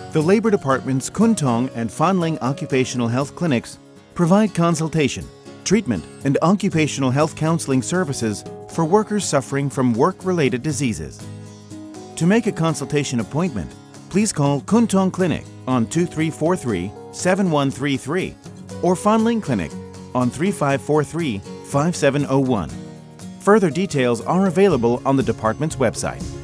The Labor Department's Kuntong and Fanling Occupational Health Clinics provide consultation, treatment, and occupational health counseling services for workers suffering from work-related diseases. To make a consultation appointment, please call Kuntong Clinic on 2343-7133 or Fanling Clinic on 3543-5701. Further details are available on the department's website.